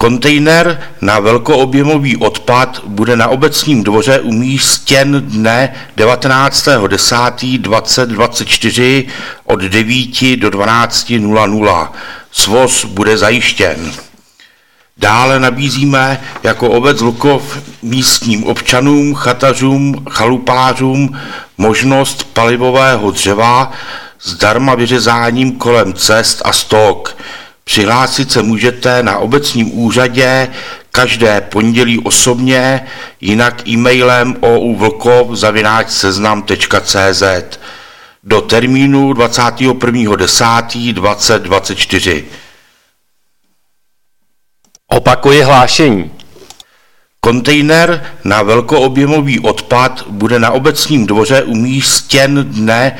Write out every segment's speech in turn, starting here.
Kontejner na velkoobjemový odpad bude na Obecním dvoře umístěn dne 19.10.2024 od 9 do 12:00. Svoz bude zajištěn. Dále nabízíme jako obec Lukov místním občanům, chatařům, chalupářům možnost palivového dřeva zdarma vyřezáním kolem cest a stok. Přihlásit se můžete na obecním úřadě každé pondělí osobně, jinak e-mailem ouvlkov@seznam.cz do termínu 21.10.2024. Opakuji hlášení. Kontejner na velkoobjemový odpad bude na Obecním dvoře umístěn dne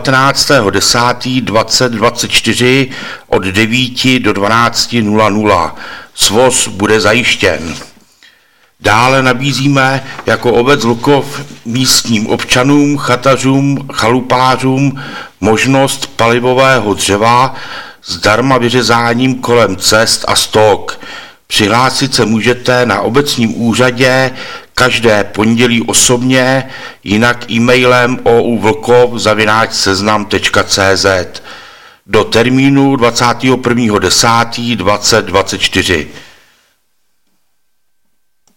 19.10.2024 od 9 do 12:00. Svoz bude zajištěn. Dále nabízíme jako obec Lukov místním občanům, chatařům, chalupářům možnost palivového dřeva zdarma vyřezáním kolem cest a stok. Přihlásit se můžete na obecním úřadě každé pondělí osobně, jinak e-mailem ouvlkov@seznam.cz do termínu 21.10.2024.